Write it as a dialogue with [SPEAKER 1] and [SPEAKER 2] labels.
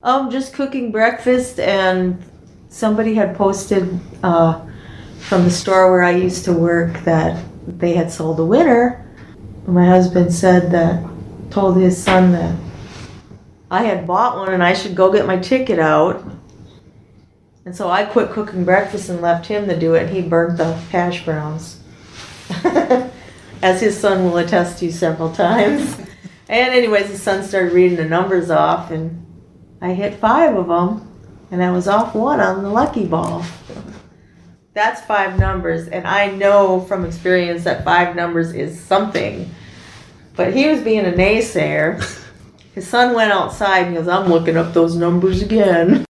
[SPEAKER 1] Just cooking breakfast, and somebody had posted from the store where I used to work that they had sold a winner. My husband told his son that I had bought one and I should go get my ticket out. And so I quit cooking breakfast and left him to do it, and he burnt the hash browns. As his son will attest to several times. And anyways, his son started reading the numbers off, and I hit 5 of them, and I was off 1 on the lucky ball. That's 5 numbers, and I know from experience that 5 numbers is something. But he was being a naysayer. His son went outside and he goes, I'm looking up those numbers again.